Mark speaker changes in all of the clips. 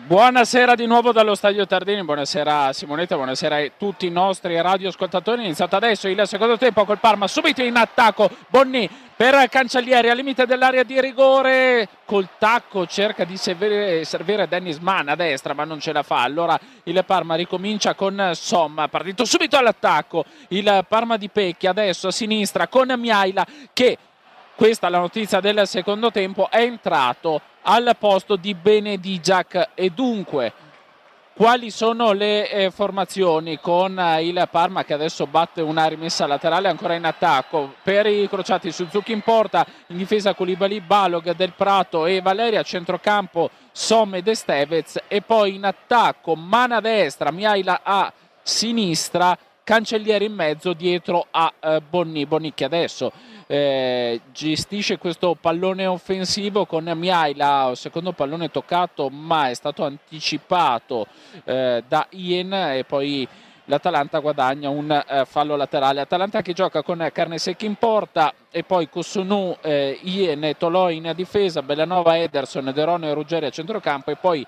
Speaker 1: Buonasera di nuovo dallo Stadio Tardini, buonasera Simonetta, buonasera a tutti i nostri radioascoltatori. È iniziato adesso il secondo tempo col Parma, subito in attacco Bonni per Cancellieri al limite dell'area di rigore, col tacco cerca di servire Dennis Mann a destra ma non ce la fa, allora il Parma ricomincia con Somma, partito subito all'attacco il Parma di Pecchi, adesso a sinistra con Miaila che, questa è la notizia del secondo tempo, è entrato al posto di Benedigiac. E dunque, quali sono le formazioni con il Parma che adesso batte una rimessa laterale ancora in attacco? Per i crociati, Suzuki in porta, in difesa Koulibaly, Balog, Del Prato e Valeria, a centrocampo Somme ed Estevez, e poi in attacco Mana a destra, Miaila a sinistra, Cancellieri in mezzo dietro a Bonni che adesso gestisce questo pallone offensivo con Miaila, secondo pallone toccato ma è stato anticipato da Ien, e poi l'Atalanta guadagna un fallo laterale. Atalanta che gioca con Carnesecchi in porta e poi Kusunu, Ien e Toloi in difesa, Bellanova, Ederson, Derone e Ruggeri a centrocampo, e poi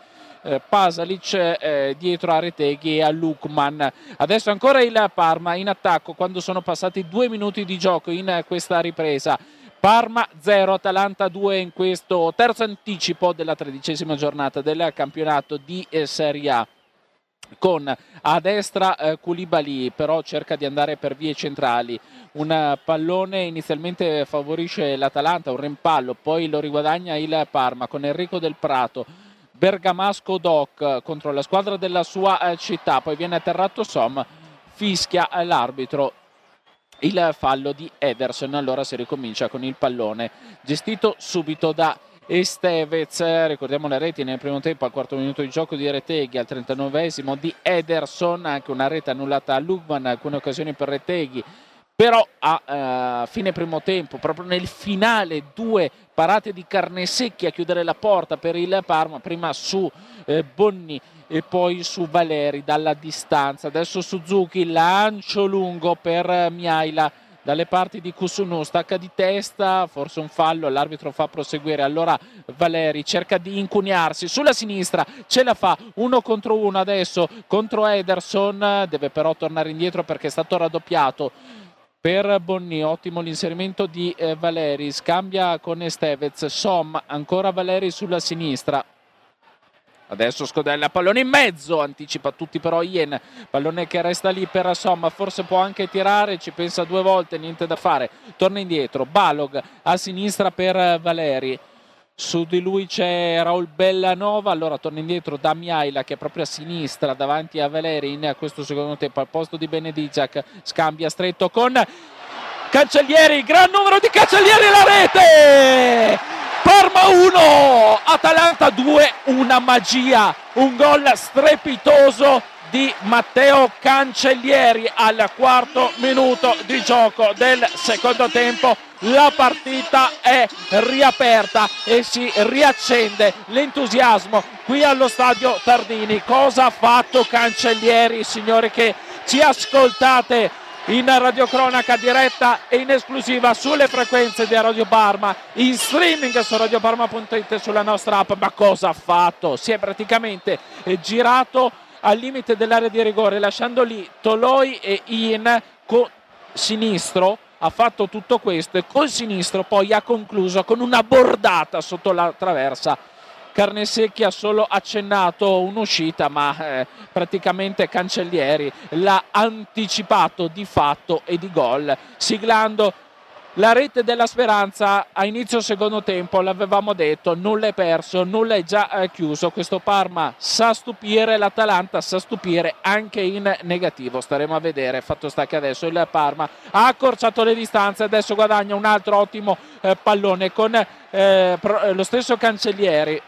Speaker 1: Pasalic dietro a Reteghi e a Lukman. Adesso ancora il Parma in attacco quando sono passati 2 minuti di gioco in questa ripresa. Parma 0, Atalanta 2 in questo terzo anticipo della 13ª giornata del campionato di Serie A, con a destra Koulibaly, però cerca di andare per vie centrali. Un pallone inizialmente favorisce l'Atalanta, un rimpallo, poi lo riguadagna il Parma con Enrico Del Prato, bergamasco Doc contro la squadra della sua città, poi viene atterrato Som, fischia l'arbitro il fallo di Ederson. Allora si ricomincia con il pallone gestito subito da Estevez. Ricordiamo le reti nel primo tempo, al quarto minuto di gioco di Reteghi, al 39esimo di Ederson, anche una rete annullata a Lukman, alcune occasioni per Reteghi, però a fine primo tempo, proprio nel finale, 2 parate di Carnesecchi a chiudere la porta per il Parma, prima su Bonni e poi su Valeri dalla distanza. Adesso Suzuki, lancio lungo per Miaila dalle parti di Kusunu, stacca di testa, forse un fallo, l'arbitro fa proseguire, allora Valeri cerca di incunearsi sulla sinistra, ce la fa, 1 contro 1 adesso contro Ederson, deve però tornare indietro perché è stato raddoppiato per Bonni. Ottimo l'inserimento di Valeri, scambia con Estevez, Som, ancora Valeri sulla sinistra, adesso Scodella, pallone in mezzo, anticipa tutti però Ien, pallone che resta lì per Som, forse può anche tirare, ci pensa 2 volte, niente da fare, torna indietro, Balog a sinistra per Valeri, su di lui c'è Raul Bellanova, allora torna indietro da Miaila che è proprio a sinistra davanti a Valeri in questo secondo tempo, al posto di Benedigiac, scambia stretto con Cancellieri, gran numero di Cancellieri, la rete! Parma 1, Atalanta 2, una magia, un gol strepitoso di Matteo Cancellieri al quarto minuto di gioco del secondo tempo. La partita è riaperta e si riaccende l'entusiasmo qui allo Stadio Tardini. Cosa ha fatto Cancellieri, signori che ci ascoltate in radiocronaca diretta e in esclusiva sulle frequenze di Radio Parma, in streaming su radioparma.it, sulla nostra app? Ma cosa ha fatto? Si è praticamente girato al limite dell'area di rigore, lasciando lì Toloi e Ien con sinistro. Ha fatto tutto questo e col sinistro poi ha concluso con una bordata sotto la traversa. Carnesecchi ha solo accennato un'uscita, ma praticamente Cancellieri l'ha anticipato di fatto e di gol, siglando la rete della speranza a inizio secondo tempo. L'avevamo detto, nulla è perso, nulla è già chiuso. Questo Parma sa stupire, l'Atalanta sa stupire anche in negativo, staremo a vedere. Fatto sta che adesso il Parma ha accorciato le distanze, adesso guadagna un altro ottimo pallone con lo stesso Cancellieri.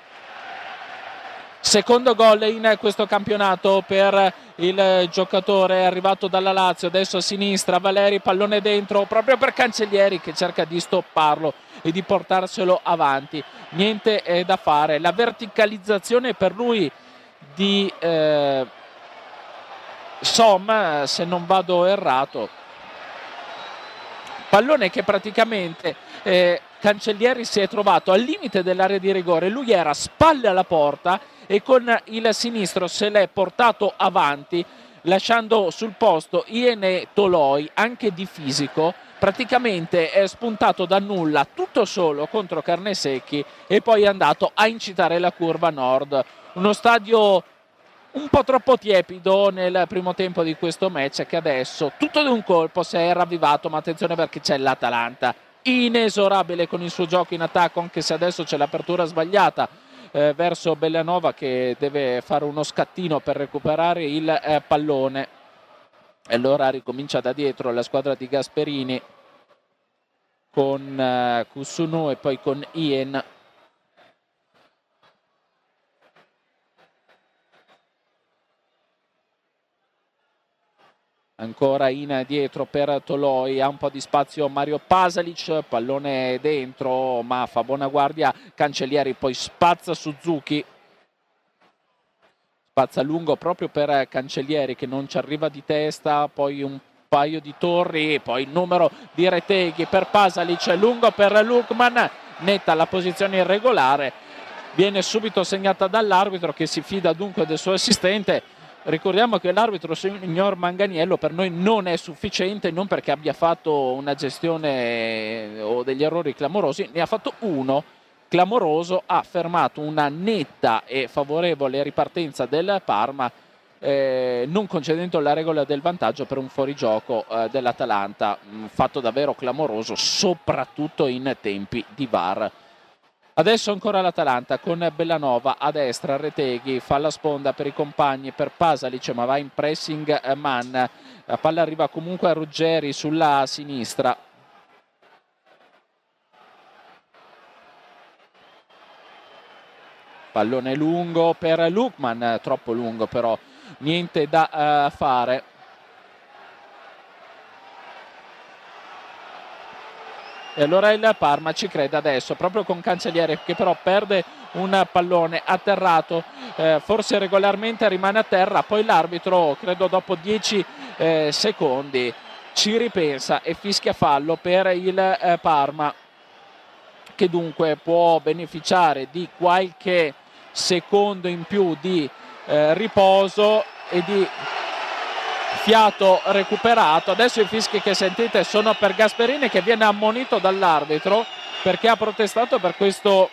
Speaker 1: Secondo gol in questo campionato per il giocatore arrivato dalla Lazio. Adesso a sinistra Valeri, pallone dentro proprio per Cancellieri che cerca di stopparlo e di portarselo avanti. Niente da fare, la verticalizzazione per lui di Som, se non vado errato, pallone che praticamente Cancellieri si è trovato al limite dell'area di rigore, lui era spalle alla porta e con il sinistro se l'è portato avanti, lasciando sul posto Iene Toloi, anche di fisico. Praticamente è spuntato da nulla, tutto solo contro Carnesecchi, e poi è andato a incitare la curva nord. Uno stadio un po' troppo tiepido nel primo tempo di questo match, che adesso tutto d'un colpo si è ravvivato, ma attenzione perché c'è l'Atalanta inesorabile con il suo gioco in attacco, anche se adesso c'è l'apertura sbagliata verso Bellanova, che deve fare uno scattino per recuperare il pallone. E allora ricomincia da dietro la squadra di Gasperini con Kusunu e poi con Ien. Ancora in dietro per Toloi, ha un po' di spazio Mario Pasalic, pallone dentro ma fa buona guardia Cancellieri, poi spazza Suzuki. Spazza lungo proprio per Cancellieri che non ci arriva di testa, poi un paio di torri, poi il numero di Reteghi per Pasalic, lungo per Lukman, netta la posizione irregolare, viene subito segnata dall'arbitro che si fida dunque del suo assistente. Ricordiamo che l'arbitro signor Manganiello per noi non è sufficiente, non perché abbia fatto una gestione o degli errori clamorosi, ne ha fatto uno clamoroso, ha fermato una netta e favorevole ripartenza del Parma, non concedendo la regola del vantaggio per un fuorigioco dell'Atalanta, fatto davvero clamoroso soprattutto in tempi di VAR. Adesso ancora l'Atalanta con Bellanova a destra, Reteghi fa la sponda per i compagni, per Pasalic, ma va in pressing man, la palla arriva comunque a Ruggeri sulla sinistra. Pallone lungo per Lukman, troppo lungo però, niente da fare. E allora il Parma ci crede adesso, proprio con Cancelliere che però perde un pallone atterrato, forse regolarmente rimane a terra, poi l'arbitro, credo dopo 10 secondi, ci ripensa e fischia fallo per il Parma, che dunque può beneficiare di qualche secondo in più di riposo e di fiato recuperato. Adesso i fischi che sentite sono per Gasperini, che viene ammonito dall'arbitro perché ha protestato per questo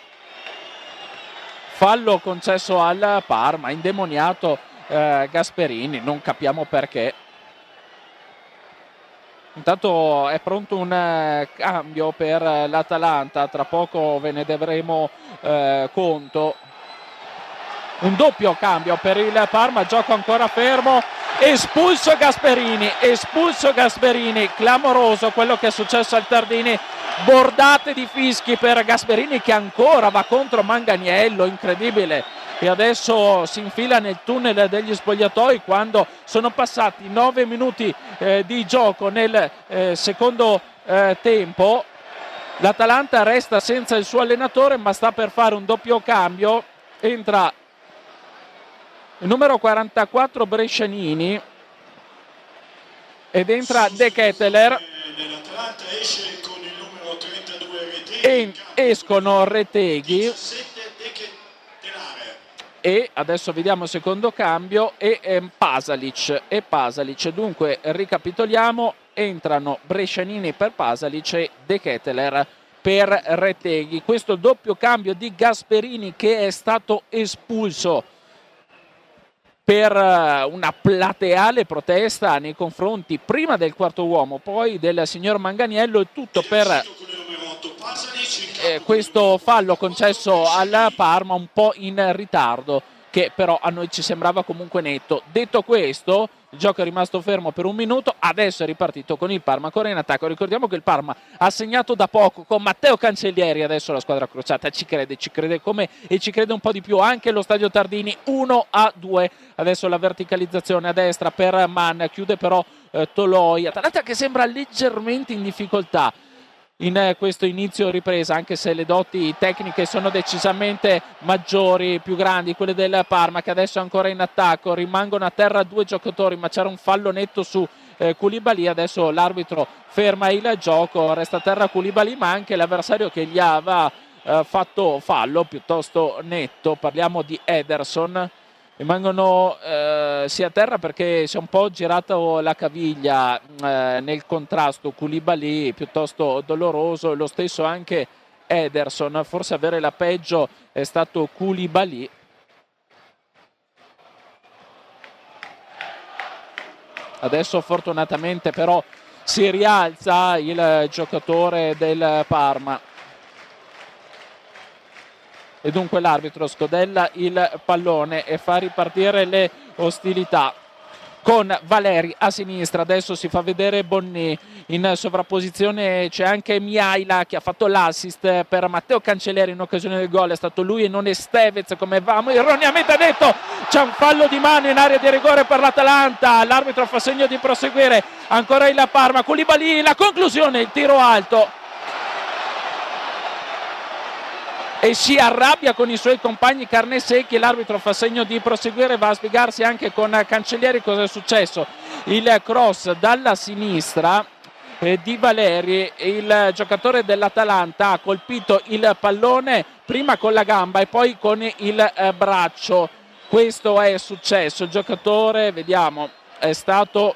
Speaker 1: fallo concesso al Parma, indemoniato Gasperini, non capiamo perché. Intanto è pronto un cambio per l'Atalanta, tra poco ve ne daremo conto. Un doppio cambio per il Parma, gioco ancora fermo, espulso Gasperini, clamoroso quello che è successo al Tardini, bordate di fischi per Gasperini che ancora va contro Manganiello, incredibile, e adesso si infila nel tunnel degli spogliatoi quando sono passati 9 minuti di gioco nel secondo tempo. L'Atalanta resta senza il suo allenatore, ma sta per fare un doppio cambio, entra il numero 44 Brescianini ed entra De Ketteler e escono Reteghi e adesso vediamo il secondo cambio e Pasalic. Dunque ricapitoliamo, entrano Brescianini per Pasalic e De Ketteler per Reteghi. Questo doppio cambio di Gasperini che è stato espulso per una plateale protesta nei confronti prima del quarto uomo, poi del signor Manganiello, e tutto per questo fallo concesso al Parma un po' in ritardo, che però a noi ci sembrava comunque netto. Detto questo, il gioco è rimasto fermo per un minuto, adesso è ripartito con il Parma ancora in attacco. Ricordiamo che il Parma ha segnato da poco con Matteo Cancellieri, adesso la squadra crociata ci crede come e ci crede un po' di più anche lo Stadio Tardini, 1-2. Adesso la verticalizzazione a destra per Mann, chiude però Toloi. Atalanta che sembra leggermente in difficoltà in questo inizio ripresa, anche se le doti tecniche sono decisamente maggiori, più grandi, quelle del Parma, che adesso è ancora in attacco. Rimangono a terra due giocatori, ma c'era un fallo netto su Koulibaly. Adesso l'arbitro ferma il gioco, resta a terra Koulibaly, ma anche l'avversario che gli aveva fatto fallo piuttosto netto. Parliamo di Ederson. Rimangono sia a terra perché si è un po' girato la caviglia nel contrasto. Koulibaly piuttosto doloroso, lo stesso anche Ederson. Forse avere la peggio è stato Koulibaly. Adesso fortunatamente però si rialza il giocatore del Parma. E dunque l'arbitro scodella il pallone e fa ripartire le ostilità con Valeri a sinistra. Adesso si fa vedere Bonny, in sovrapposizione c'è anche Mihaila che ha fatto l'assist per Matteo Cancellieri in occasione del gol. È stato lui e non Estevez, come avevamo erroneamente detto. C'è un fallo di mano in area di rigore per l'Atalanta, l'arbitro fa segno di proseguire, ancora il Parma. Koulibaly, la conclusione, il tiro alto, e si arrabbia con i suoi compagni carne secchi. L'arbitro fa segno di proseguire, va a spiegarsi anche con Cancellieri cosa è successo. Il cross dalla sinistra di Valeri, il giocatore dell'Atalanta ha colpito il pallone prima con la gamba e poi con il braccio. Questo è successo. Il giocatore, vediamo, è stato,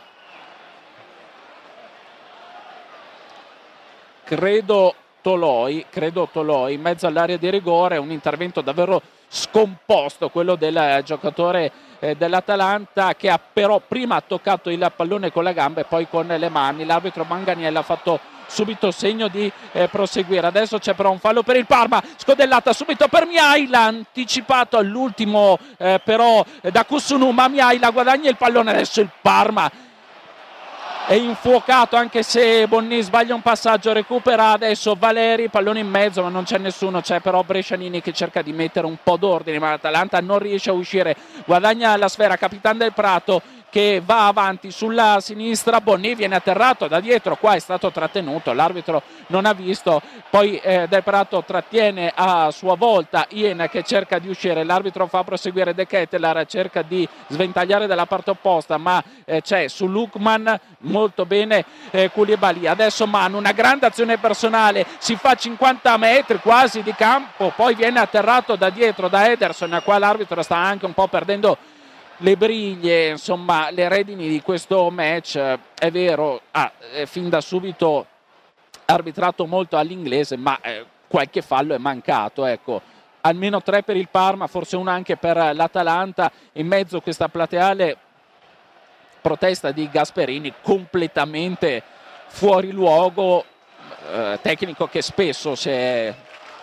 Speaker 1: credo Toloi, in mezzo all'area di rigore. Un intervento davvero scomposto quello del giocatore dell'Atalanta, che ha però prima toccato il pallone con la gamba e poi con le mani. L'arbitro Manganiello ha fatto subito segno di proseguire. Adesso c'è però un fallo per il Parma, scodellata subito per Mihaila, anticipato all'ultimo però da Kusunu, ma Mihaila guadagna il pallone. Adesso il Parma è infuocato, anche se Bonny sbaglia un passaggio, recupera adesso Valeri, pallone in mezzo ma non c'è nessuno, c'è però Brescianini che cerca di mettere un po' d'ordine, ma l'Atalanta non riesce a uscire. Guadagna la sfera Capitan del Prato che va avanti sulla sinistra. Bonny viene atterrato da dietro, qua è stato trattenuto, l'arbitro non ha visto, poi Del Prato trattiene a sua volta Ien che cerca di uscire, l'arbitro fa proseguire De Ketelaere, cerca di sventagliare dalla parte opposta, ma c'è su Lukman molto bene Koulibaly. Adesso Manu, una grande azione personale, si fa 50 metri quasi di campo, poi viene atterrato da dietro da Ederson. Qua l'arbitro sta anche un po' perdendo le briglie, insomma le redini di questo match. È vero, fin da subito arbitrato molto all'inglese, ma qualche fallo è mancato, ecco. Almeno 3 per il Parma, forse una anche per l'Atalanta. In mezzo questa plateale protesta di Gasperini completamente fuori luogo, tecnico che spesso si è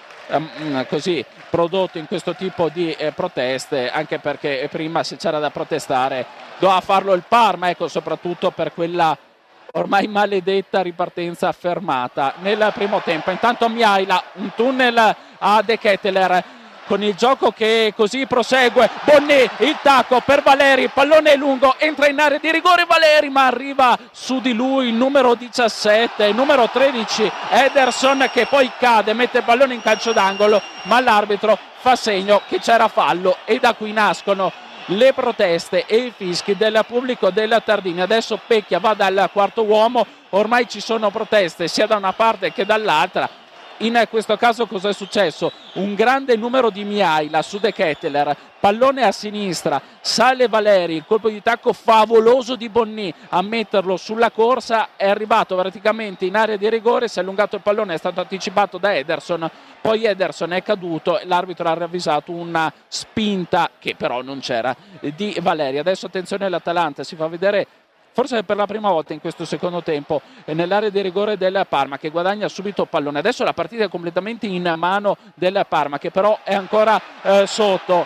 Speaker 1: così prodotto in questo tipo di proteste, anche perché prima, se c'era da protestare, doveva farlo il Parma, ecco, soprattutto per quella ormai maledetta ripartenza fermata nel primo tempo. Intanto Mihaila, un tunnel a De Ketelaere, con il gioco che così prosegue. Bonny, il tacco per Valeri, pallone lungo, entra in area di rigore Valeri, ma arriva su di lui il numero 17, il numero 13 Ederson, che poi cade, mette il pallone in calcio d'angolo, ma l'arbitro fa segno che c'era fallo, e da qui nascono le proteste e i fischi del pubblico del Tardini. Adesso Pecchia va dal quarto uomo, ormai ci sono proteste sia da una parte che dall'altra. In questo caso cosa è successo? Un grande numero di Mihaila su De Ketelaere, pallone a sinistra, sale Valeri, il colpo di tacco favoloso di Bonny a metterlo sulla corsa, è arrivato praticamente in area di rigore, si è allungato il pallone, è stato anticipato da Ederson, poi Ederson è caduto e l'arbitro ha ravvisato una spinta che però non c'era di Valeri. Adesso attenzione all'Atalanta, si fa vedere forse per la prima volta in questo secondo tempo nell'area di rigore del Parma, che guadagna subito pallone. Adesso la partita è completamente in mano del Parma, che però è ancora sotto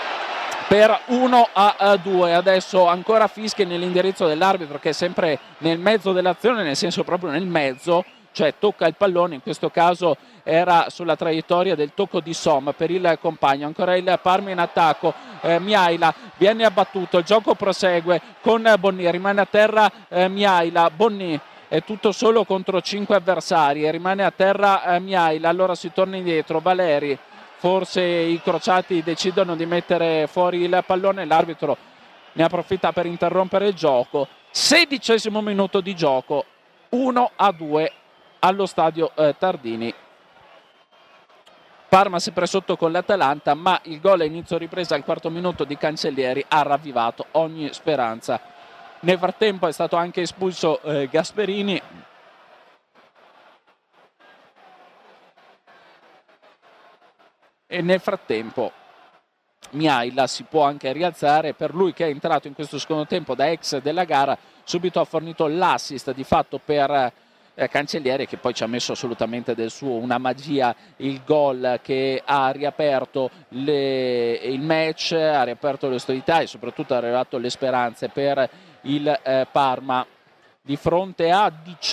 Speaker 1: per 1-2. Adesso ancora fischi nell'indirizzo dell'arbitro, che è sempre nel mezzo dell'azione, nel senso proprio nel mezzo, cioè tocca il pallone, in questo caso era sulla traiettoria del tocco di Som per il compagno. Ancora il Parma in attacco, Mihaila viene abbattuto, il gioco prosegue con Bonny, rimane a terra Mihaila, Bonny è tutto solo contro 5 avversari e rimane a terra Mihaila, allora si torna indietro, Valeri, forse i crociati decidono di mettere fuori il pallone, l'arbitro ne approfitta per interrompere il gioco. 16° minuto di gioco, 1-2 allo stadio Tardini Parma sempre sotto con l'Atalanta, ma il gol a inizio ripresa al quarto minuto di Cancellieri ha ravvivato ogni speranza. Nel frattempo è stato anche espulso Gasperini. E nel frattempo Mihaila si può anche rialzare. Per lui, che è entrato in questo secondo tempo da ex della gara, subito ha fornito l'assist di fatto per Cancellieri, che poi ci ha messo assolutamente del suo, una magia, il gol che ha riaperto il match, ha riaperto le ostilità e soprattutto ha rilevato le speranze per il Parma di fronte a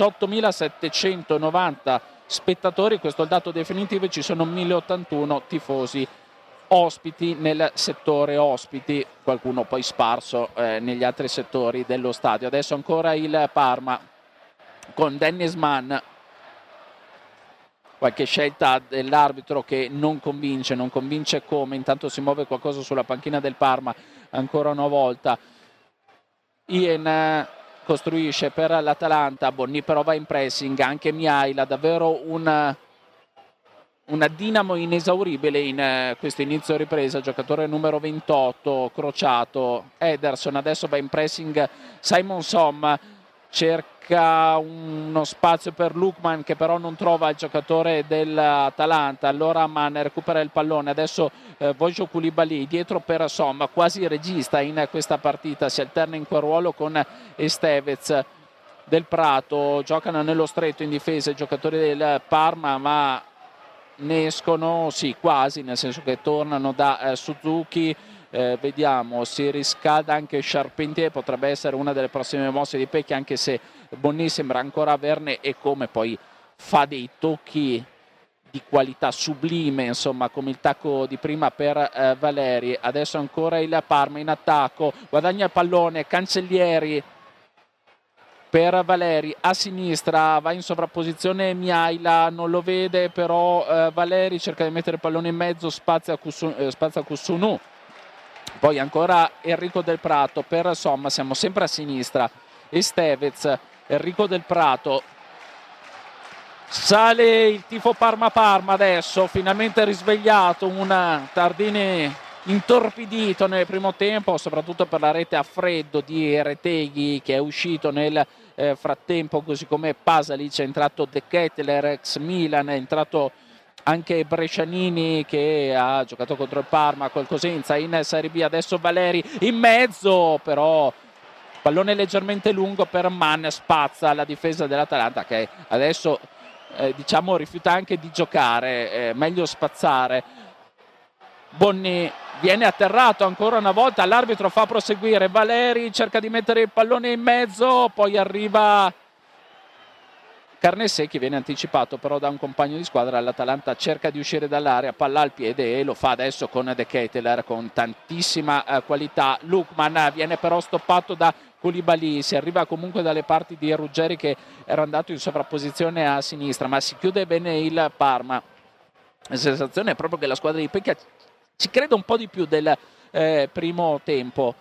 Speaker 1: 18.790 spettatori. Questo è il dato definitivo, ci sono 1.081 tifosi ospiti nel settore ospiti, qualcuno poi sparso negli altri settori dello stadio. Adesso ancora il Parma con Dennis Mann, qualche scelta dell'arbitro che non convince come. Intanto si muove qualcosa sulla panchina del Parma ancora una volta. Ian costruisce per l'Atalanta, Bonni però va in pressing, anche Mihaila, davvero una dinamo inesauribile in questo inizio ripresa. Giocatore numero 28 crociato, Ederson, adesso va in pressing Simon Som, cerca uno spazio per Lukman che però non trova il giocatore dell'Atalanta. Allora Mann recupera il pallone, adesso Vojo Koulibaly dietro per Som, quasi regista in questa partita, si alterna in quel ruolo con Estevez. Del Prato giocano nello stretto in difesa i giocatori del Parma, ma ne escono sì quasi, nel senso che tornano da Suzuki. Vediamo, si riscalda anche Charpentier, potrebbe essere una delle prossime mosse di Pecchi, anche se Bonni sembra ancora averne, e come poi fa dei tocchi di qualità sublime, insomma, come il tacco di prima per Valeri. Adesso ancora il Parma in attacco, guadagna il pallone Cancellieri per Valeri a sinistra, va in sovrapposizione Mihaila, non lo vede però Valeri, cerca di mettere il pallone in mezzo, spazia Kusunu. Poi ancora Enrico Del Prato per Somma, siamo sempre a sinistra. Estevez, Enrico Del Prato. Sale il tifo Parma adesso, finalmente risvegliato, un Tardini intorpidito nel primo tempo, soprattutto per la rete a freddo di Reteghi che è uscito nel frattempo, così come Pasalic, è entrato De Ketelaere ex Milan, è entrato anche Brescianini che ha giocato contro il Parma col Cosenza in Serie B. Adesso Valeri in mezzo, però pallone leggermente lungo per Mann, spazza la difesa dell'Atalanta che adesso diciamo rifiuta anche di giocare, meglio spazzare. Bonni viene atterrato ancora una volta, l'arbitro fa proseguire, Valeri cerca di mettere il pallone in mezzo, poi arriva Carnessè che viene anticipato però da un compagno di squadra. L'Atalanta cerca di uscire dall'area, palla al piede, e lo fa adesso con De Ketelaere con tantissima qualità. Lukman viene però stoppato da Koulibaly, si arriva comunque dalle parti di Ruggeri che era andato in sovrapposizione a sinistra, ma si chiude bene il Parma. La sensazione è proprio che la squadra di Pecchia ci creda un po' di più del primo tempo,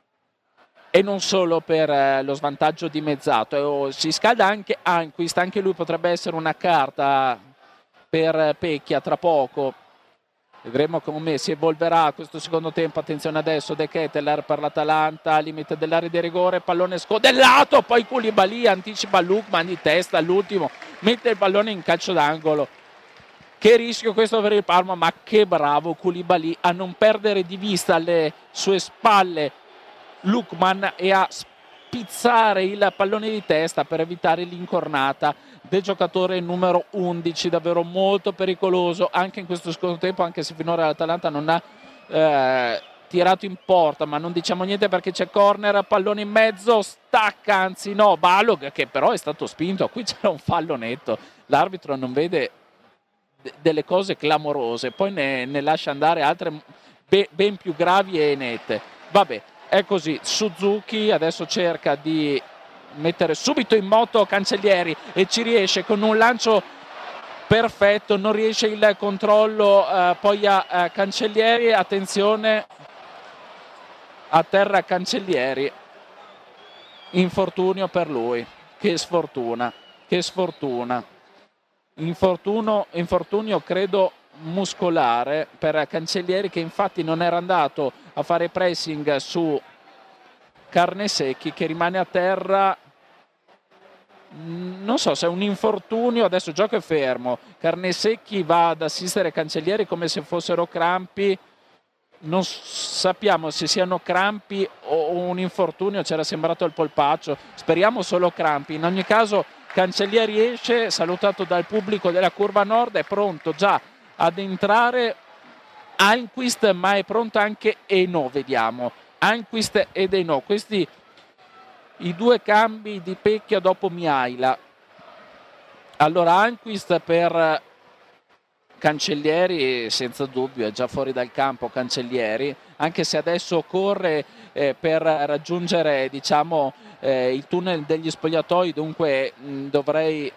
Speaker 1: e non solo per lo svantaggio dimezzato. Si scalda anche Anquist, anche lui potrebbe essere una carta per Pecchia tra poco. Vedremo come si evolverà questo secondo tempo. Attenzione adesso De Ketelaere per l'Atalanta, limite dell'area di rigore, pallone scodellato, poi Koulibaly anticipa Lukman di testa all'ultimo, mette il pallone in calcio d'angolo. Che rischio questo per il Parma, ma che bravo Koulibaly a non perdere di vista alle sue spalle Lukman e a spizzare il pallone di testa per evitare l'incornata del giocatore numero 11, davvero molto pericoloso anche in questo secondo tempo, anche se finora l'Atalanta non ha tirato in porta, ma non diciamo niente perché c'è corner, pallone in mezzo, stacca, anzi no, Balog che però è stato spinto. Qui c'era un fallo netto, l'arbitro non vede delle cose clamorose, poi ne lascia andare altre ben più gravi e nette. Vabbè, è così. Suzuki adesso cerca di mettere subito in moto Cancellieri e ci riesce con un lancio perfetto, non riesce il controllo poi a Cancellieri. Attenzione, a terra Cancellieri, infortunio per lui, che sfortuna, infortunio credo muscolare per Cancellieri, che infatti non era andato a fare pressing su Carnesecchi, che rimane a terra. Non so se è un infortunio, adesso gioco è fermo, Carnesecchi va ad assistere Cancellieri come se fossero crampi, non sappiamo se siano crampi o un infortunio, c'era sembrato il polpaccio, speriamo solo crampi. In ogni caso Cancellieri esce, salutato dal pubblico della curva nord, è pronto già ad entrare Almqvist, ma è pronto anche Eno, vediamo, Almqvist ed Eno, questi i due cambi di Pecchia dopo Mihaila. Allora Almqvist per Cancellieri, senza dubbio è già fuori dal campo Cancellieri, anche se adesso corre per raggiungere, diciamo, il tunnel degli spogliatoi, dunque dovrei...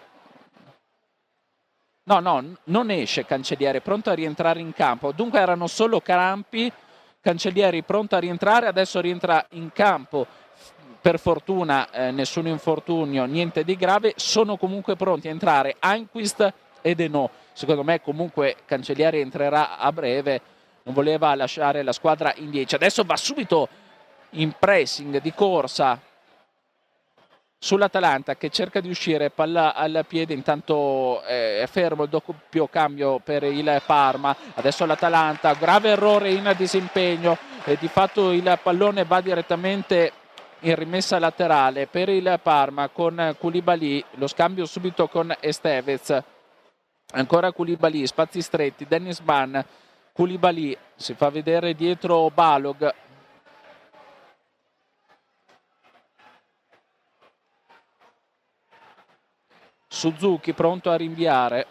Speaker 1: No, non esce Cancellieri, pronto a rientrare in campo, dunque erano solo crampi. Cancellieri pronto a rientrare, adesso rientra in campo, per fortuna nessun infortunio, niente di grave, sono comunque pronti a entrare Almqvist ed Eno. Secondo me comunque Cancellieri entrerà a breve, non voleva lasciare la squadra in 10. Adesso va subito in pressing di corsa sull'Atalanta, che cerca di uscire, palla al piede, intanto è fermo il doppio cambio per il Parma. Adesso l'Atalanta, grave errore in disimpegno, di fatto il pallone va direttamente in rimessa laterale per il Parma con Koulibaly, lo scambio subito con Estevez, ancora Koulibaly, spazi stretti, Dennis Mann, Koulibaly si fa vedere dietro Balog, Suzuki pronto a rinviare,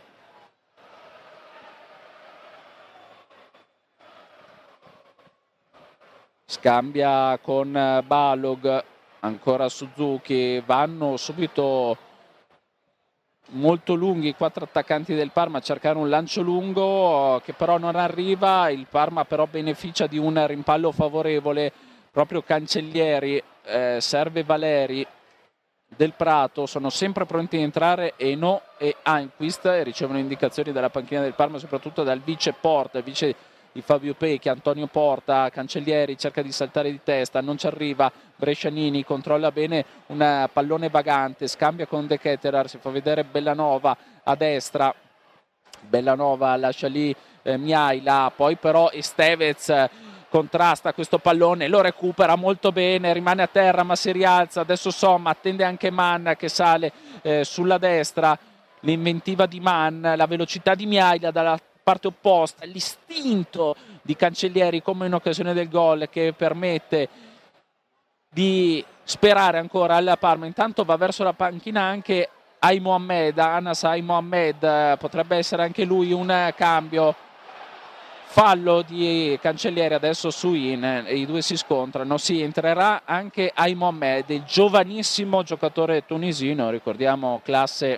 Speaker 1: scambia con Balog, ancora Suzuki, vanno subito molto lunghi i quattro attaccanti del Parma a cercare un lancio lungo che però non arriva. Il Parma però beneficia di un rimpallo favorevole, proprio Cancellieri, serve Valeri, Del Prato, sono sempre pronti a entrare Eno e Almqvist, e ricevono indicazioni dalla panchina del Parma, soprattutto dal vice Porta, vice di Fabio Pecchi, Antonio Porta. Cancellieri cerca di saltare di testa, non ci arriva, Brescianini controlla bene un pallone vagante, scambia con De Ketelaere, si fa vedere Bellanova a destra, Bellanova lascia lì Mihaila, poi però Estevez contrasta questo pallone, lo recupera molto bene, rimane a terra ma si rialza, adesso Somma, attende anche Mann che sale sulla destra, l'inventiva di Mann, la velocità di Mihaila dalla parte opposta, l'istinto di Cancellieri come in occasione del gol che permette di sperare ancora alla Parma. Intanto va verso la panchina anche Mohamed, Anas Mohamed, potrebbe essere anche lui un cambio. Fallo di Cancellieri adesso su In, i due si scontrano, si entrerà anche Mohamed, il giovanissimo giocatore tunisino, ricordiamo classe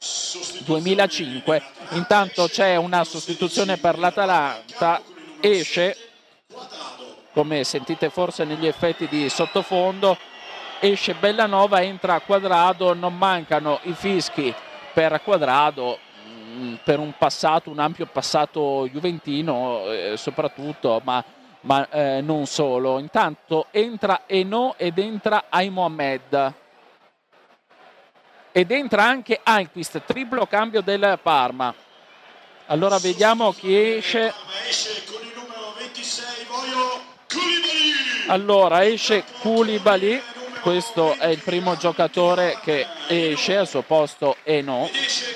Speaker 1: 2005. Intanto c'è una sostituzione per l'Atalanta, esce, come sentite forse negli effetti di sottofondo, esce Bellanova, entra Quadrado, non mancano i fischi per Quadrado, per un passato, un ampio passato juventino soprattutto, ma non solo. Intanto entra Eno ed entra Mohamed ed entra anche Almqvist, triplo cambio del Parma. Allora vediamo chi esce.
Speaker 2: Con il numero 26 Koulibaly.
Speaker 1: Allora esce Koulibaly, questo è il primo giocatore che esce, al suo posto Eno.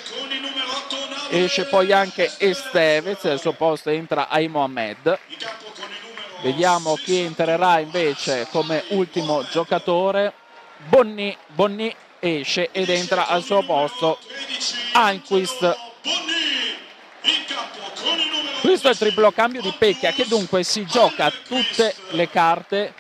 Speaker 1: Esce poi anche Estevez, al suo posto entra Mohamed. Vediamo chi entrerà invece come ultimo giocatore. Bonni esce ed entra al suo posto Almqvist. Questo è il triplo cambio di Pecchia, che dunque si gioca tutte le carte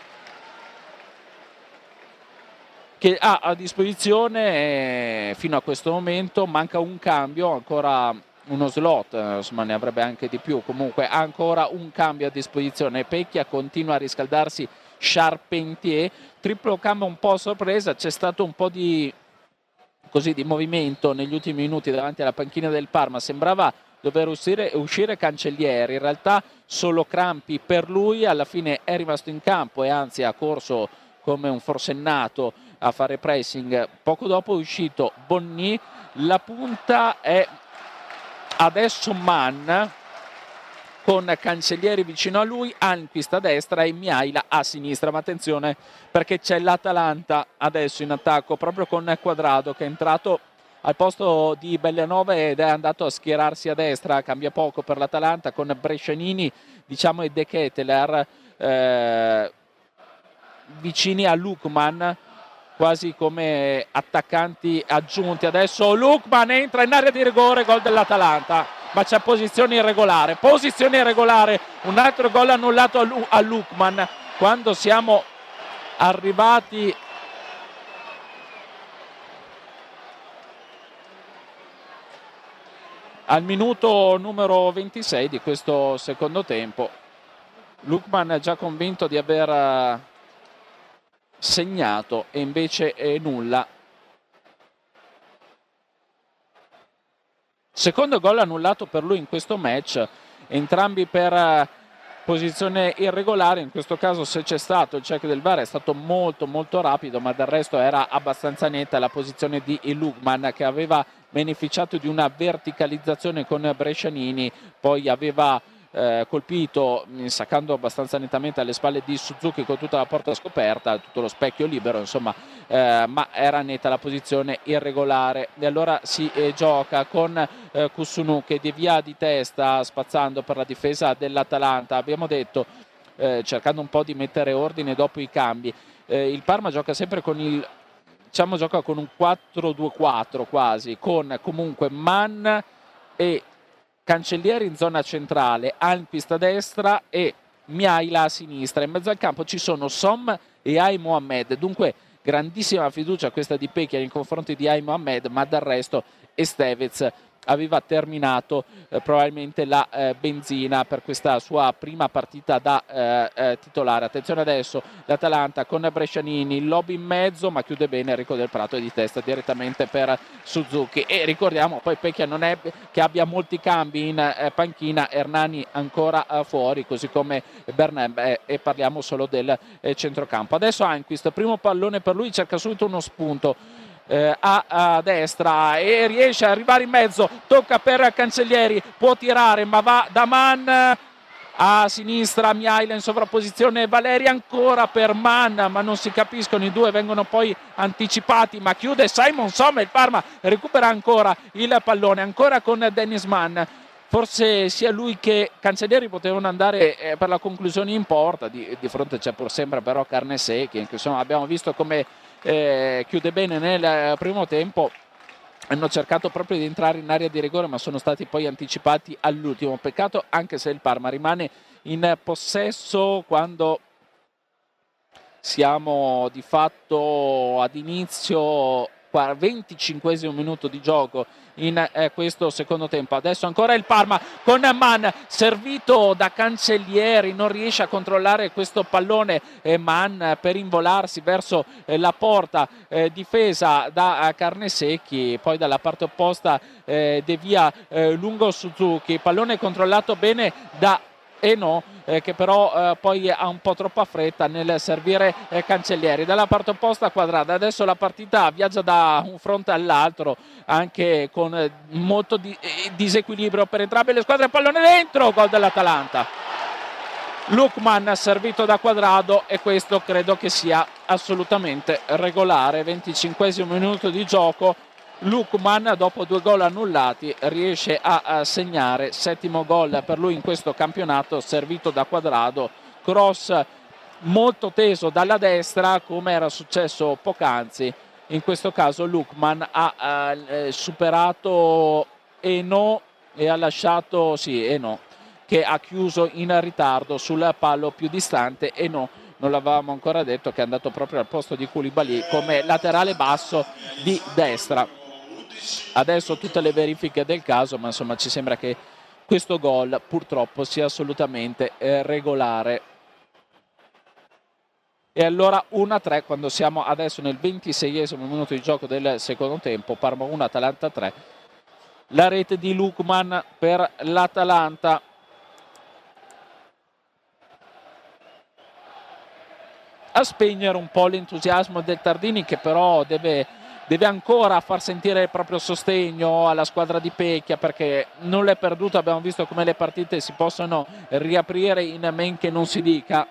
Speaker 1: che ha a disposizione fino a questo momento. Manca un cambio, ancora uno slot, insomma ne avrebbe anche di più, comunque ha ancora un cambio a disposizione. Pecchia continua a riscaldarsi, Charpentier, triplo cambio un po' a sorpresa, c'è stato un po' di movimento negli ultimi minuti davanti alla panchina del Parma, sembrava dover uscire Cancellieri, in realtà solo crampi per lui, alla fine è rimasto in campo e anzi ha corso come un forsennato a fare pressing. Poco dopo è uscito Bonny, la punta è adesso Mann con Cancellieri vicino a lui, Almqvist a destra e Mihaila a sinistra, ma attenzione perché c'è l'Atalanta adesso in attacco proprio con Quadrado che è entrato al posto di Bellanova ed è andato a schierarsi a destra. Cambia poco per l'Atalanta con Brescianini, diciamo, e De Ketelaere vicini a Lukman, quasi come attaccanti aggiunti. Adesso Lukman entra in area di rigore, gol dell'Atalanta, ma c'è posizione irregolare, un altro gol annullato a Lukman quando siamo arrivati al minuto numero 26 di questo secondo tempo. Lukman è già convinto di aver segnato e invece nulla. Secondo gol annullato per lui in questo match, entrambi per posizione irregolare. In questo caso, se c'è stato il check del VAR, è stato molto molto rapido, ma del resto era abbastanza netta la posizione di Lukman, che aveva beneficiato di una verticalizzazione con Brescianini, poi aveva colpito saccando abbastanza nettamente alle spalle di Suzuki con tutta la porta scoperta, tutto lo specchio libero, insomma, ma era netta la posizione irregolare. E allora si gioca con Kusunu che devia di testa spazzando per la difesa dell'Atalanta, abbiamo detto, cercando un po' di mettere ordine dopo i cambi. Il Parma gioca sempre con il gioca con un 4-2-4 quasi, con comunque Mann e Cancellieri in zona centrale, Almqvist a destra e Mihaila a sinistra. In mezzo al campo ci sono Som e Ai Mohamed, dunque grandissima fiducia questa di Pecchia nei confronti di Ai Mohamed, ma del resto Estevez aveva terminato probabilmente la benzina per questa sua prima partita da titolare. Attenzione adesso l'Atalanta con Brescianini, lobby in mezzo, ma chiude bene Enrico Del Prato e di testa direttamente per Suzuki. E ricordiamo poi Pecchia non è che abbia molti cambi in panchina, Hernani ancora fuori, così come Bernabé, e parliamo solo del centrocampo. Adesso Almqvist, primo pallone per lui, cerca subito uno spunto a destra e riesce ad arrivare in mezzo, tocca per Cancellieri, può tirare ma va da Mann a sinistra, Mihaila in sovrapposizione, Valeri ancora per Mann, ma non si capiscono, i due vengono poi anticipati, ma chiude Simon Sommer, il Parma recupera ancora il pallone, ancora con Dennis Mann. Forse sia lui che Cancellieri potevano andare per la conclusione in porta, di fronte c'è pur sempre però Carnesecchi, che insomma abbiamo visto come chiude bene nel primo tempo. Hanno cercato proprio di entrare in area di rigore, ma sono stati poi anticipati all'ultimo. Peccato, anche se il Parma rimane in possesso quando siamo di fatto ad inizio 25esimo minuto di gioco in questo secondo tempo. Adesso ancora il Parma con Mann, servito da Cancellieri, non riesce a controllare questo pallone, Mann per involarsi verso la porta, difesa da Carnesecchi, poi dalla parte opposta devia lungo Suzuki, pallone controllato bene da Eno, che però poi ha un po' troppa fretta nel servire Cancellieri. Dalla parte opposta Quadrado, adesso la partita viaggia da un fronte all'altro, anche con molto disequilibrio per entrambe le squadre. Pallone dentro, gol dell'Atalanta. Lukman servito da Quadrado, e questo credo che sia assolutamente regolare. 25esimo minuto di gioco, Lukman dopo 2 gol annullati riesce a segnare, settimo gol per lui in questo campionato, servito da Quadrado, cross molto teso dalla destra come era successo poc'anzi. In questo caso Lukman ha superato Eno e ha lasciato Eno, che ha chiuso in ritardo sul palo più distante. Eno, non l'avevamo ancora detto, che è andato proprio al posto di Koulibaly come laterale basso di destra. Adesso tutte le verifiche del caso, ma insomma ci sembra che questo gol purtroppo sia assolutamente regolare. E allora 1-3 quando siamo adesso nel 26esimo minuto di gioco del secondo tempo. Parma 1, Atalanta 3. la rete di Lukman per l'Atalanta. A spegnere un po' l'entusiasmo del Tardini, che però deve ancora far sentire il proprio sostegno alla squadra di Pecchia, perché non l'è perduto. Abbiamo visto come le partite si possono riaprire in men che non si dica.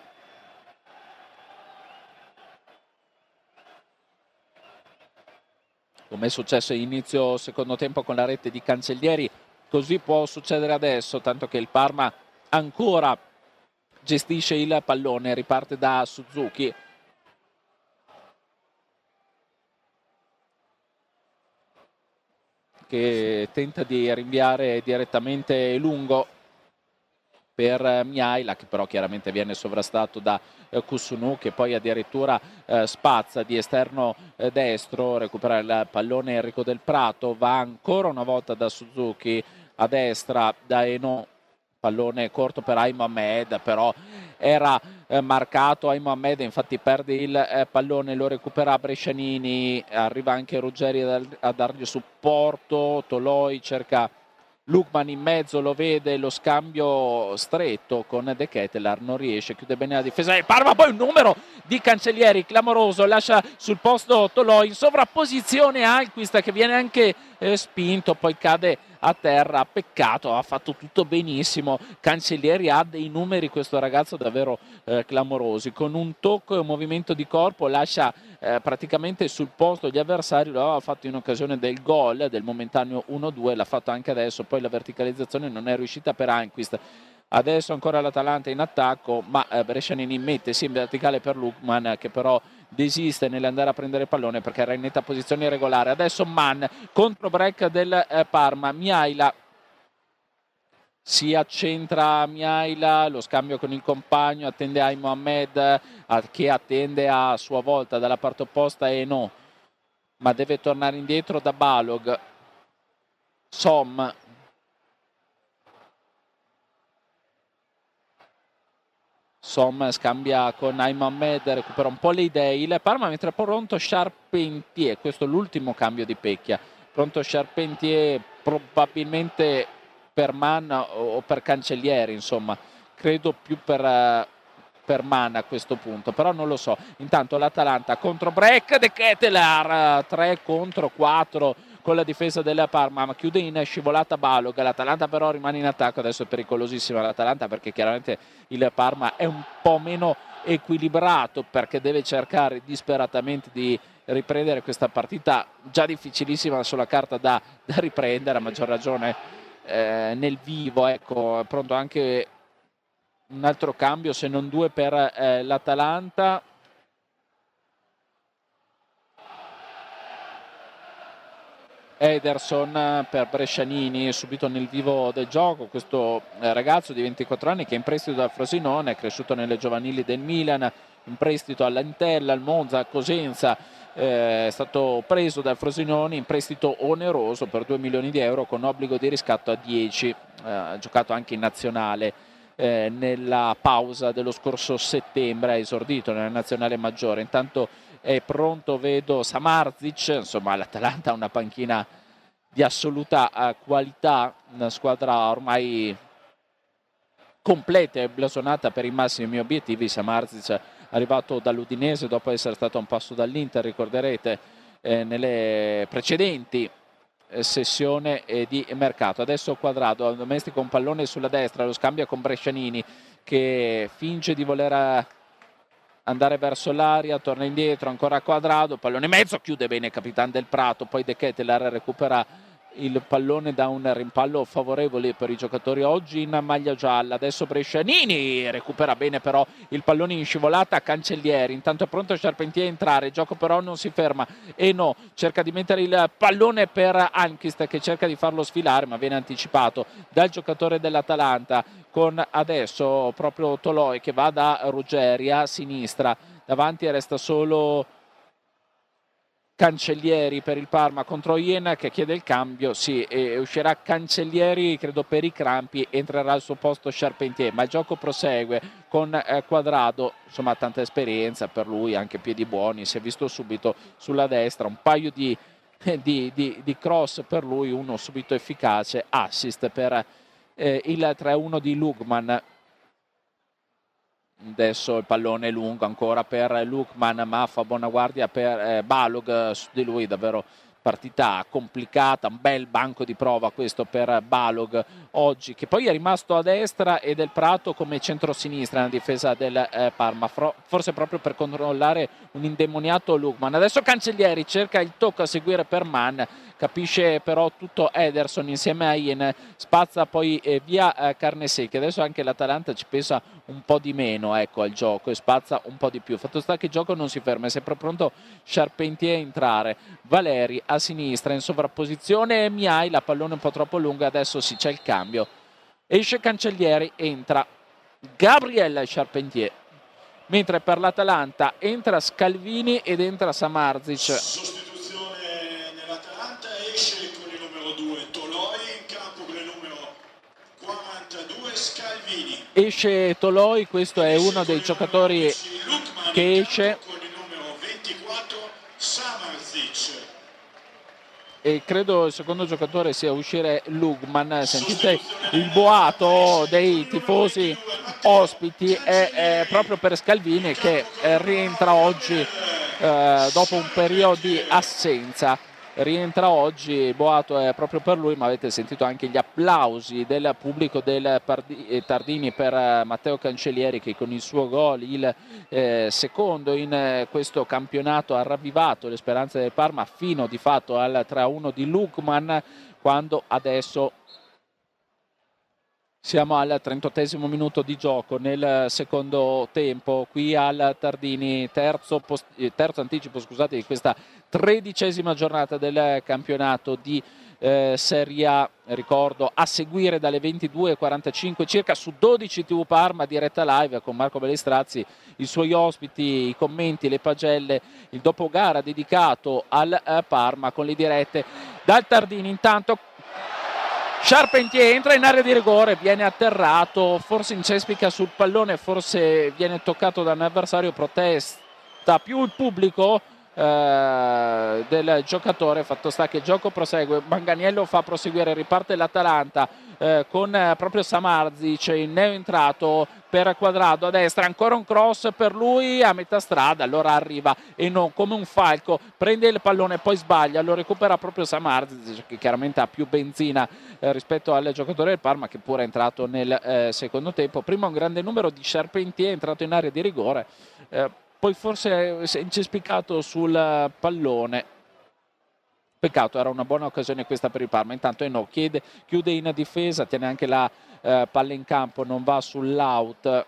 Speaker 1: Come è successo inizio secondo tempo con la rete di Cancellieri, così può succedere adesso, tanto che il Parma ancora gestisce il pallone, riparte da Suzuki. Che tenta di rinviare direttamente lungo per Mihaila, che però chiaramente viene sovrastato da Kusunu, che poi addirittura spazza di esterno destro, recupera il pallone Enrico Del Prato, va ancora una volta da Suzuki a destra, da Eno, pallone corto per Aimo Ahmed, però era marcato Aimo Ahmed, infatti perde il pallone, lo recupera Brescianini, arriva anche Ruggeri a dargli supporto, Toloi cerca Lukman in mezzo, lo vede, lo scambio stretto con De Ketelaar, non riesce, chiude bene la difesa e Parma, poi un numero di Cancellieri clamoroso, lascia sul posto Toloi in sovrapposizione Alquist, che viene anche spinto, poi cade a terra, peccato, ha fatto tutto benissimo. Cancellieri ha dei numeri, questo ragazzo, davvero clamorosi, con un tocco e un movimento di corpo lascia praticamente sul posto gli avversari. Lo aveva fatto in occasione del gol, del momentaneo 1-2, l'ha fatto anche adesso, poi la verticalizzazione non è riuscita per Alquist. Adesso ancora l'Atalanta in attacco, ma Brescianini mette sì in verticale per Lukman, che però desiste nell'andare a prendere il pallone perché era in netta posizione irregolare. Adesso Mann, contro break del Parma, Mihaila si accentra Mihaila, lo scambio con il compagno, attende Aimo Ahmed, che attende a sua volta dalla parte opposta e no, ma deve tornare indietro da Balog. Som scambia con Aimo Ahmed, recupera un po' le idee il Parma, mentre pronto Charpentier, questo è l'ultimo cambio di Pecchia, pronto Charpentier probabilmente per Mann o per Cancellieri, insomma credo più per Mann a questo punto, però non lo so. Intanto l'Atalanta contro break, De Ketelaar 3 contro 4 con la difesa della Parma, ma chiude in scivolata Balog. L'Atalanta però rimane in attacco, adesso è pericolosissima l'Atalanta perché chiaramente il Parma è un po' meno equilibrato, perché deve cercare disperatamente di riprendere questa partita già difficilissima sulla carta da riprendere, a maggior ragione nel vivo. Ecco, pronto anche un altro cambio, se non due, per l'Atalanta. Ederson per Brescianini, subito nel vivo del gioco, questo ragazzo di 24 anni che è in prestito dal Frosinone, è cresciuto nelle giovanili del Milan, in prestito all'Entella, al Monza, a Cosenza, è stato preso dal Frosinone in prestito oneroso per 2 milioni di euro con obbligo di riscatto a 10, ha giocato anche in nazionale nella pausa dello scorso settembre, ha esordito nella nazionale maggiore. Intanto è pronto, vedo Samardzic, insomma l'Atalanta ha una panchina di assoluta qualità, una squadra ormai completa e blasonata per i massimi obiettivi. Samardzic arrivato dall'Udinese dopo essere stato a un passo dall'Inter, ricorderete, nelle precedenti sessione di mercato. Adesso Quadrado domestica un pallone sulla destra, lo scambia con Brescianini che finge di voler andare verso l'aria, torna indietro, ancora Quadrado, pallone in mezzo, chiude bene Capitan Del Prato, poi De Ketelaar recupera il pallone da un rimpallo favorevole per i giocatori oggi in maglia gialla. Adesso Brescianini recupera bene però il pallone in scivolata, Cancellieri, intanto è pronto Charpentier a entrare, gioco però non si ferma e no, cerca di mettere il pallone per Almqvist che cerca di farlo sfilare ma viene anticipato dal giocatore dell'Atalanta, con adesso proprio Toloi che va da Ruggeri a sinistra, davanti resta solo Cancellieri per il Parma contro Iena che chiede il cambio, sì, e uscirà Cancellieri credo per i crampi, entrerà al suo posto Charpentier, ma il gioco prosegue con Quadrado, insomma tanta esperienza per lui, anche piedi buoni, si è visto subito sulla destra, un paio di di cross per lui, uno subito efficace, assist per il 3-1 di Lukman. Adesso il pallone è lungo ancora per Lukman, ma fa buona guardia per Balog su di lui, davvero partita complicata, un bel banco di prova questo per Balog oggi, che poi è rimasto a destra e del Prato come centrosinistra nella difesa del Parma, forse proprio per controllare un indemoniato Lukman. Adesso Cancellieri cerca il tocco a seguire per Mann, capisce però tutto Ederson insieme a Ian, spazza poi via Carnesecchi. Adesso anche l'Atalanta ci pensa un po' di meno, ecco, al gioco, e spazza un po' di più. Fatto sta che il gioco non si ferma, è sempre pronto Charpentier a entrare, Valeri a sinistra in sovrapposizione, Miai, la pallone un po' troppo lunga, adesso sì, c'è il cambio, esce Cancellieri, entra Gabriel Charpentier, mentre per l'Atalanta entra Scalvini ed entra Samardzic.
Speaker 2: Sostituzione nell'Atalanta, esce con il numero 2 Toloi, in campo con il numero 42 Scalvini.
Speaker 1: Esce Toloi, questo è uno dei giocatori che esce,
Speaker 2: con il numero 24 Samardzic.
Speaker 1: E credo il secondo giocatore sia uscire Lukman. Sentite il boato dei tifosi ospiti, è proprio per Scalvini che rientra oggi dopo un periodo di assenza. Rientra oggi, il boato è proprio per lui, ma avete sentito anche gli applausi del pubblico del Tardini per Matteo Cancellieri, che con il suo gol, il secondo in questo campionato, ha ravvivato le speranze del Parma fino di fatto al 3-1 di Lukman, quando adesso siamo al 38esimo minuto di gioco nel secondo tempo qui al Tardini, terzo anticipo di questa 13ª giornata del campionato di Serie A, ricordo a seguire dalle 22:45 circa su 12 TV Parma, diretta live con Marco Bellistrazzi, i suoi ospiti, i commenti, le pagelle, il dopogara dedicato al Parma con le dirette dal Tardini. Intanto Charpentier entra in area di rigore, viene atterrato, forse incespica sul pallone, forse viene toccato da un avversario, protesta più il pubblico del giocatore. Fatto sta che il gioco prosegue, Manganiello fa proseguire, riparte l'Atalanta con proprio Samardzic, il neo entrato per Quadrado a destra, ancora un cross per lui a metà strada, allora arriva e non come un falco, prende il pallone poi sbaglia, lo recupera proprio Samardzic, che chiaramente ha più benzina rispetto al giocatore del Parma, che pure è entrato nel secondo tempo. Prima un grande numero di Charpentier, entrato in area di rigore, poi forse si è incespicato sul pallone. Peccato, era una buona occasione questa per il Parma. Intanto Eno chiude in difesa, tiene anche la palla in campo, non va sull'out.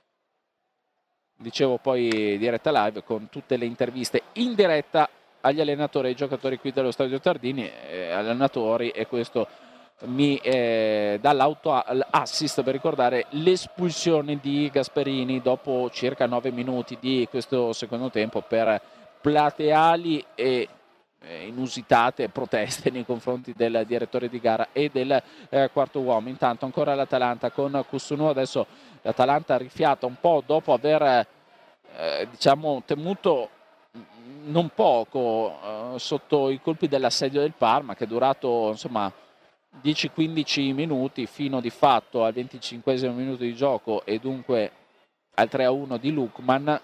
Speaker 1: Dicevo, poi diretta live con tutte le interviste in diretta agli allenatori e ai giocatori qui dello Stadio Tardini, allenatori, e questo mi dà l'auto-assist per ricordare l'espulsione di Gasperini dopo circa 9 minuti di questo secondo tempo per plateali e inusitate proteste nei confronti del direttore di gara e del quarto uomo. Intanto ancora l'Atalanta con Kusunu, adesso l'Atalanta rifiata un po' dopo aver temuto non poco sotto i colpi dell'assedio del Parma, che è durato insomma 10-15 minuti fino di fatto al 25esimo minuto di gioco e dunque al 3-1 di Lukman.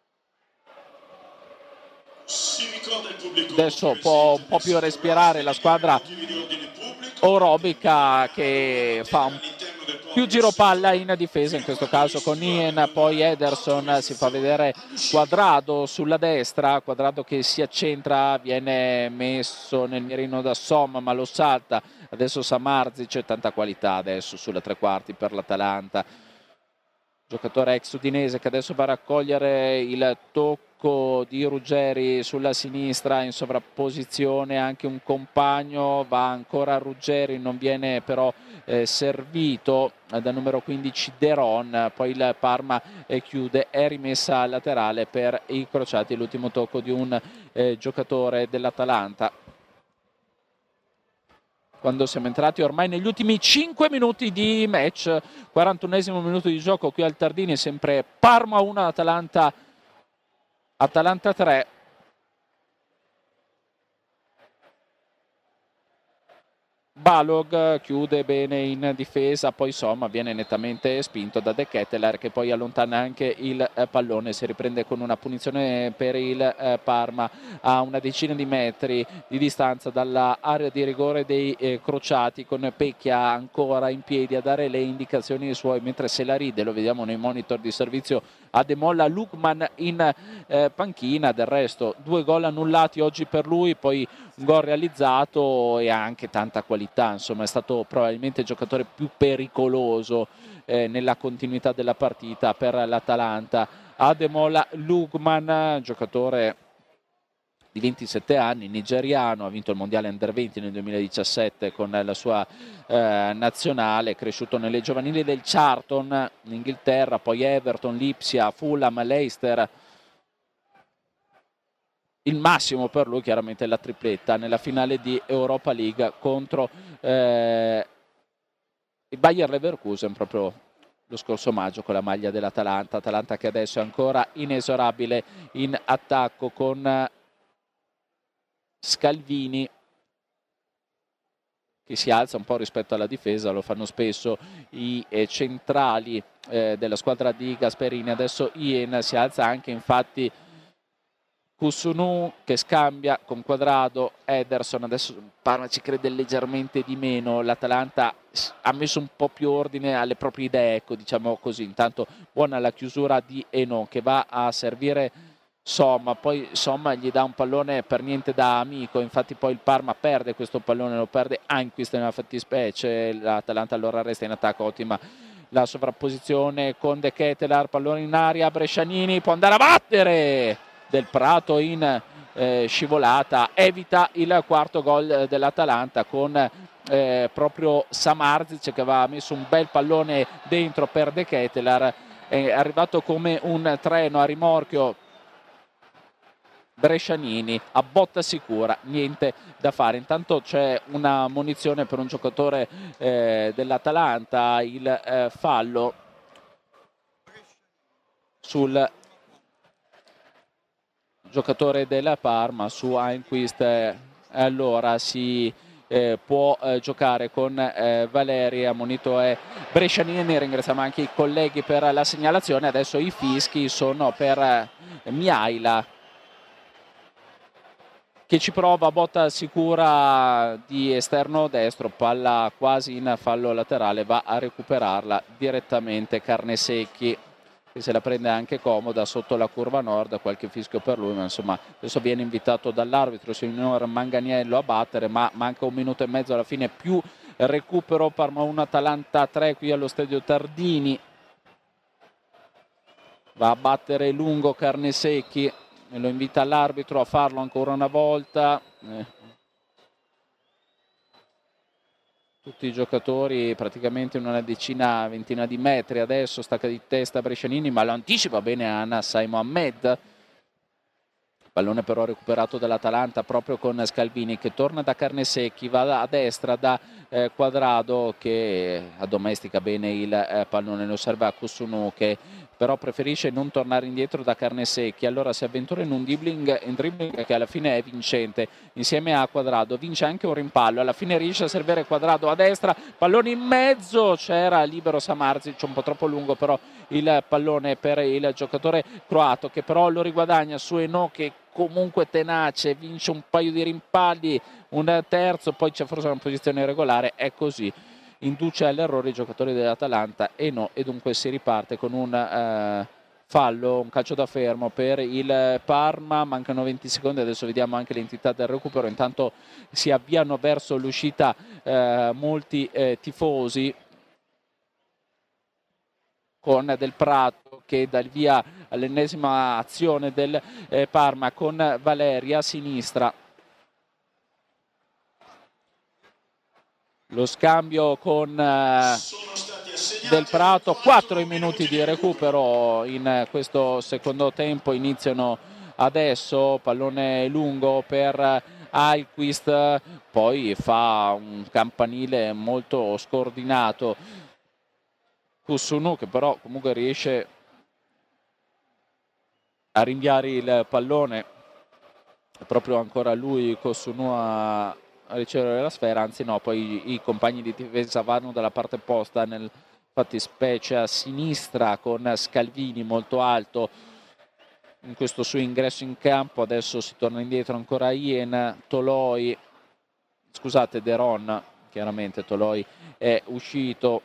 Speaker 1: Adesso può un po' più respirare la squadra orobica, che fa più giro palla in difesa, in questo caso con Ian, poi Ederson, si fa vedere Quadrado sulla destra, Quadrado che si accentra, viene messo nel mirino da Somma ma lo salta. Adesso Samardzic, tanta qualità adesso sulle tre quarti per l'Atalanta, giocatore ex udinese che adesso va a raccogliere il tocco di Ruggeri sulla sinistra in sovrapposizione, anche un compagno, va ancora Ruggeri, non viene però servito dal numero 15 Deron, poi il Parma chiude, è rimessa laterale per i crociati, l'ultimo tocco di un giocatore dell'Atalanta. Quando siamo entrati ormai negli ultimi 5 minuti di match, 41esimo minuto di gioco qui al Tardini, sempre Parma 1, Atalanta 3. Balog chiude bene in difesa, poi Somma viene nettamente spinto da De Ketelaere che poi allontana anche il pallone, si riprende con una punizione per il Parma a una decina di metri di distanza dall'area di rigore dei crociati, con Pecchia ancora in piedi a dare le indicazioni ai suoi, mentre se la ride, lo vediamo nei monitor di servizio a Demolla. Lukman in panchina, del resto 2 gol annullati oggi per lui, poi un gol realizzato e ha anche tanta qualità, insomma è stato probabilmente il giocatore più pericoloso nella continuità della partita per l'Atalanta. Ademola Lukman, giocatore di 27 anni, nigeriano, ha vinto il mondiale Under 20 nel 2017 con la sua nazionale, cresciuto nelle giovanili del Charlton in Inghilterra, poi Everton, Lipsia, Fulham, Leicester. Il massimo per lui chiaramente è la tripletta nella finale di Europa League contro il Bayer Leverkusen proprio lo scorso maggio con la maglia dell'Atalanta. Atalanta che adesso è ancora inesorabile in attacco con Scalvini che si alza un po' rispetto alla difesa, lo fanno spesso i centrali della squadra di Gasperini. Adesso Ien si alza anche, infatti Kusunu che scambia con Quadrado, Ederson. Adesso Parma ci crede leggermente di meno, l'Atalanta ha messo un po' più ordine alle proprie idee, ecco, diciamo così. Intanto buona la chiusura di Eno che va a servire Somma, poi Somma gli dà un pallone per niente da amico, infatti poi il Parma perde questo pallone, lo perde Anquist nella fattispecie. L'Atalanta allora resta in attacco, ottima la sovrapposizione con De Ketelaere, pallone in aria, Brescianini può andare a battere, Del Prato in scivolata evita il quarto gol dell'Atalanta con proprio Samardzic che aveva messo un bel pallone dentro per De Ketelaere. È arrivato come un treno a rimorchio Brescianini a botta sicura, niente da fare. Intanto c'è una munizione per un giocatore dell'Atalanta, il fallo sul giocatore della Parma su Einquist. Allora si può giocare con Valeri, ammonito è Brescianini. Ringraziamo anche i colleghi per la segnalazione. Adesso i fischi sono per Miaila che ci prova a botta sicura di esterno destro, palla quasi in fallo laterale, va a recuperarla direttamente Carnesecchi che se la prende anche comoda sotto la curva nord. Qualche fischio per lui, ma insomma adesso viene invitato dall'arbitro signor Manganiello a battere, ma manca 1 minuto e mezzo alla fine più recupero. Parma 1 Atalanta 3 qui allo stadio Tardini, va a battere lungo Carnesecchi e lo invita l'arbitro a farlo ancora una volta. Tutti i giocatori praticamente in una decina, ventina di metri. Adesso stacca di testa Brescianini, ma lo anticipa bene Anas Mohamed. Pallone però recuperato dall'Atalanta proprio con Scalvini che torna da Carnesecchi, va a destra da Quadrado che addomestica bene il pallone, lo serve a Kusunu che però preferisce non tornare indietro da Carnesecchi. Allora si avventura in un dribbling che alla fine è vincente insieme a Quadrado, vince anche un rimpallo, alla fine riesce a servire Quadrado a destra, pallone in mezzo, c'era libero Samardzic, un po' troppo lungo però il pallone per il giocatore croato che però lo riguadagna su Eno che comunque tenace, vince un paio di rimpalli, un terzo, poi c'è forse una posizione irregolare, è così, induce all'errore i giocatori dell'Atalanta e dunque si riparte con un fallo, un calcio da fermo per il Parma. Mancano 20 secondi, adesso vediamo anche l'entità del recupero. Intanto si avviano verso l'uscita molti tifosi con Del Prato che dà il via all'ennesima azione del Parma con Valeri a sinistra. Lo scambio con Del Prato, 4 minuti di recupero in questo secondo tempo iniziano adesso. Pallone lungo per Alquist, poi fa un campanile molto scordinato Kusunu che però comunque riesce a rinviare il pallone. È proprio ancora lui Kusunu a ricevere la sfera, anzi no, poi i compagni di difesa vanno dalla parte opposta, nel fattispecie a sinistra, con Scalvini molto alto in questo suo ingresso in campo. Adesso si torna indietro ancora Ien, Toloi, scusate, De Ron, chiaramente Toloi è uscito,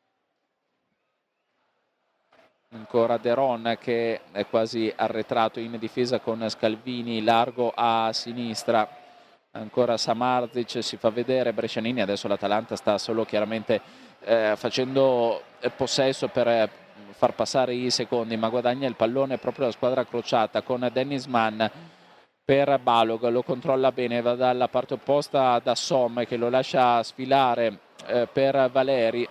Speaker 1: ancora De Ron che è quasi arretrato in difesa con Scalvini largo a sinistra, ancora Samardzic si fa vedere, Brescianini. Adesso l'Atalanta sta solo chiaramente facendo possesso per far passare i secondi, ma guadagna il pallone proprio la squadra crociata con Dennis Mann per Balog, lo controlla bene, va dalla parte opposta da Som che lo lascia sfilare per Valeri.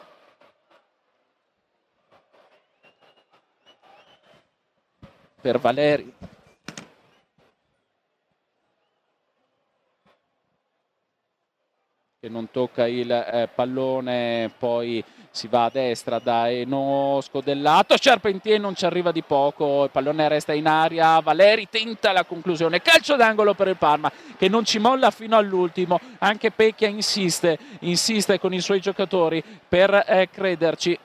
Speaker 1: Che non tocca il pallone, poi si va a destra da Eno, scodellato, Charpentier non ci arriva di poco, il pallone resta in aria, Valeri tenta la conclusione, calcio d'angolo per il Parma che non ci molla fino all'ultimo, anche Pecchia insiste con i suoi giocatori per crederci.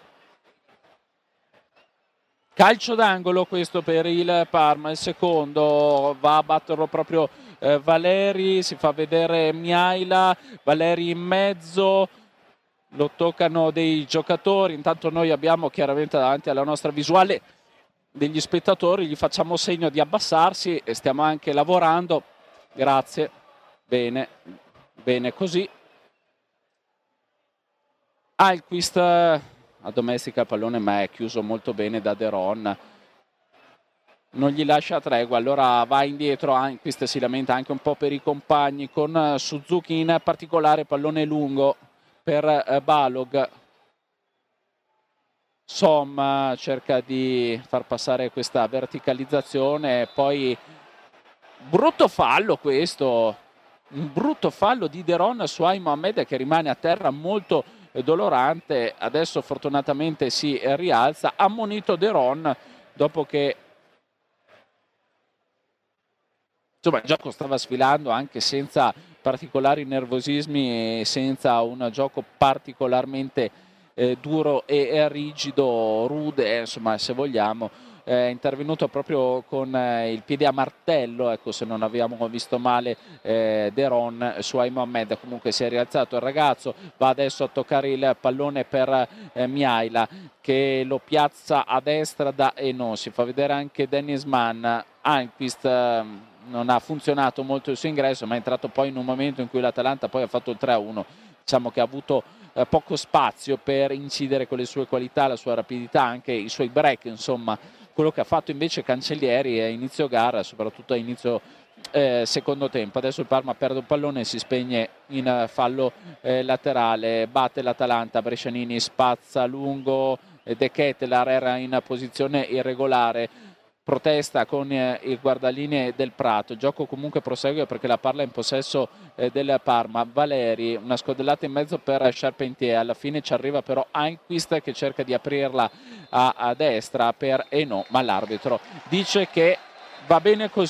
Speaker 1: Calcio d'angolo questo per il Parma, il secondo, va a batterlo proprio Valeri, si fa vedere Miaila, Valeri in mezzo, lo toccano dei giocatori, intanto noi abbiamo chiaramente davanti alla nostra visuale degli spettatori, gli facciamo segno di abbassarsi e stiamo anche lavorando, grazie, bene così. Alquist addomestica il pallone ma è chiuso molto bene da De Ron, non gli lascia tregua, allora va indietro. Alquist si lamenta anche un po' per i compagni, con Suzuki in particolare, pallone lungo per Balog. Som cerca di far passare questa verticalizzazione, poi brutto fallo questo, un brutto fallo di De Ron su Aït Mohamed che rimane a terra molto dolorante. Adesso fortunatamente si rialza, ammonito De Ron dopo che insomma il gioco stava sfilando anche senza particolari nervosismi e senza un gioco particolarmente duro e rigido, rude, insomma, se vogliamo. È intervenuto proprio con il piede a martello, ecco, se non abbiamo visto male De Ron su Aït Mohamed. Comunque si è rialzato il ragazzo, va adesso a toccare il pallone per Miaila che lo piazza a destra da Eno, si fa vedere anche Dennis Mann. Alquist non ha funzionato molto il suo ingresso, ma è entrato poi in un momento in cui l'Atalanta poi ha fatto il 3-1, diciamo che ha avuto poco spazio per incidere con le sue qualità, la sua rapidità, anche i suoi break, insomma quello che ha fatto invece Cancellieri a inizio gara, soprattutto a inizio secondo tempo. Adesso il Parma perde un pallone e si spegne in fallo laterale, batte l'Atalanta, Brescianini spazza lungo, De Ketelaere era in posizione irregolare, protesta con il guardalinee del Prato. Il gioco comunque prosegue perché la palla è in possesso del Parma. Valeri, una scodellata in mezzo per Charpentier, alla fine ci arriva però Alquist che cerca di aprirla a destra per Eno, ma l'arbitro dice che va bene così.